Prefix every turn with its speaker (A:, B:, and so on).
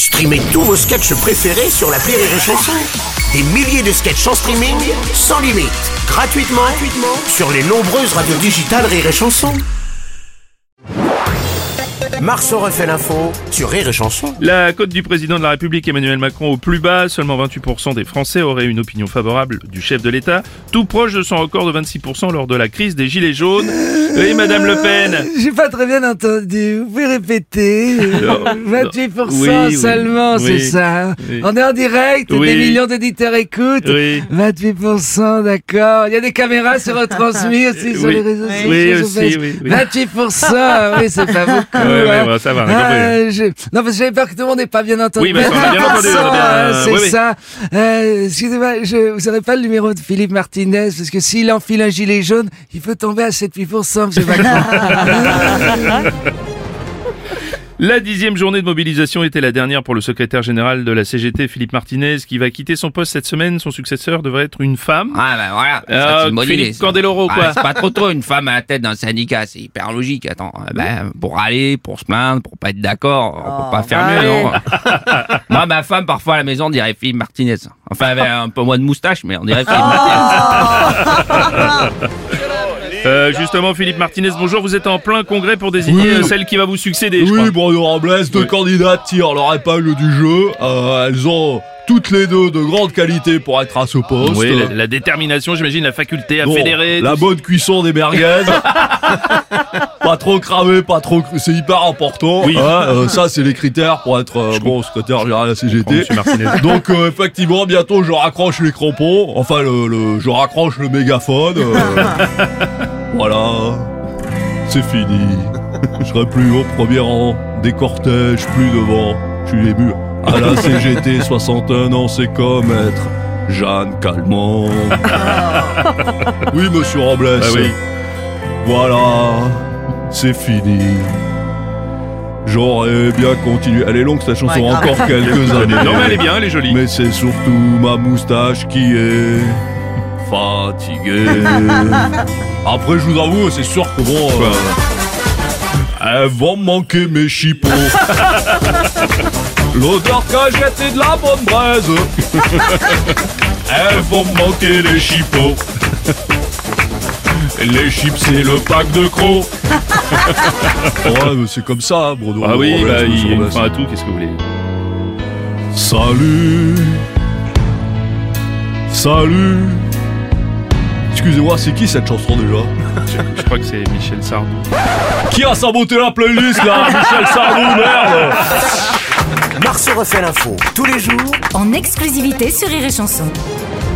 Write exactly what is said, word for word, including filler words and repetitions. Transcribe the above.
A: Streamez tous vos sketchs préférés sur l'appli Rire et Chanson. Des milliers de sketchs en streaming, sans limite, gratuitement, gratuitement sur les nombreuses radios digitales Rire et Chanson. Marceau refait l'info sur Rire et Chanson.
B: La cote du président de la République Emmanuel Macron au plus bas, seulement vingt-huit pour cent des Français auraient une opinion favorable du chef de l'État, tout proche de son record de vingt-six pour cent lors de la crise des Gilets jaunes. Oui, Madame Le Pen.
C: J'ai pas très bien entendu, vous pouvez répéter? vingt-huit pour cent
B: Oui,
C: seulement,
B: oui,
C: c'est
B: oui,
C: ça.
B: oui.
C: On est en direct,
B: Oui.
C: des millions d'éditeurs écoutent.
B: Oui.
C: vingt-huit pour cent, d'accord. Il y a des caméras sur retransmis aussi sur
B: Oui.
C: les réseaux sociaux.
B: Oui,
C: sur
B: aussi,
C: Facebook.
B: oui, oui.
C: vingt-huit pour cent, oui, c'est pas beaucoup.
B: Ouais, ouais,
C: hein.
B: ouais, ça va, on a compris.
C: Ah, je- Non, parce que j'avais peur que tout le monde n'ait pas bien entendu.
B: Oui, bah, ça, on a bien entendu, on a bien-
C: Ah, c'est
B: oui, oui.
C: ça. Euh, excusez-moi, je... vous n'aurez pas le numéro de Philippe Martinez, parce que s'il enfile un gilet jaune, il peut tomber à sept-huit pour cent, monsieur Macron.
B: La dixième journée de mobilisation était la dernière pour le secrétaire général de la C G T, Philippe Martinez, qui va quitter son poste cette semaine. Son successeur devrait être une femme.
D: Ah ben voilà, ça,
B: Euh,
D: c'est une bonne
B: Philippe
D: idée, ça.
B: Candeloro, quoi.
D: Ah, c'est pas trop tôt une femme à la tête d'un syndicat, c'est hyper logique. Attends, euh, ben, pour râler, pour se plaindre, pour pas être d'accord, on peut pas faire mieux, non? Moi, ma femme, parfois à la maison, on dirait Philippe Martinez. Enfin, elle avait un peu moins de moustache, mais on dirait Philippe Martinez.
B: Euh, justement, Philippe Martinez, bonjour, vous êtes en plein congrès pour désigner
E: Oui.
B: euh, celle qui va vous succéder, je
E: Oui,
B: crois.
E: Bruno Robles, deux
B: Oui.
E: candidates tirent leur épingle du jeu. Euh, elles ont toutes les deux de grandes qualités pour être à ce poste.
B: Oui, la, la détermination, j'imagine, la faculté à
E: Bon,
B: fédérer.
E: la
B: tout-
E: bonne cuisson des merguez. Pas trop cramé, pas trop... cr- C'est hyper important.
B: Oui.
E: hein, euh, ça, c'est les critères pour être euh, bon secrétaire général de la C G T.
B: Monsieur Martinez.
E: Donc, euh, effectivement, bientôt, je raccroche les crampons. Enfin, le, le- je raccroche le mégaphone. euh, voilà. C'est fini. Je serai plus au premier rang des cortèges, plus devant. Je suis ému. À la C G T, soixante et un ans, c'est comme être Jeanne Calment. Oui, monsieur Robles.
B: Ah oui.
E: Voilà. C'est fini. J'aurais bien continué. Elle est longue cette chanson, encore quelques années.
B: Non, mais elle est bien, elle est jolie.
E: Mais c'est surtout ma moustache qui est fatiguée. Après, je vous avoue, c'est sûr que bon... euh, elles vont me manquer mes chipots. L'odeur que j'étais de la bonne braise. Elles vont me manquer les chipots. Les chips, c'est le pack de crocs. Ouais, mais c'est comme ça, hein, Bruno.
B: Ah oui,
E: Robles,
B: bah, il y a
E: monsieur
B: une
E: Robles.
B: fin à tout, qu'est-ce que vous voulez?
E: Salut. Salut. Excusez-moi, c'est qui cette chanson déjà?
B: Je, je crois que c'est Michel Sardou.
E: Qui a saboté la playlist là? Michel Sardou, merde.
A: Marceau refait l'info tous les jours
F: en exclusivité sur Rire et Chanson.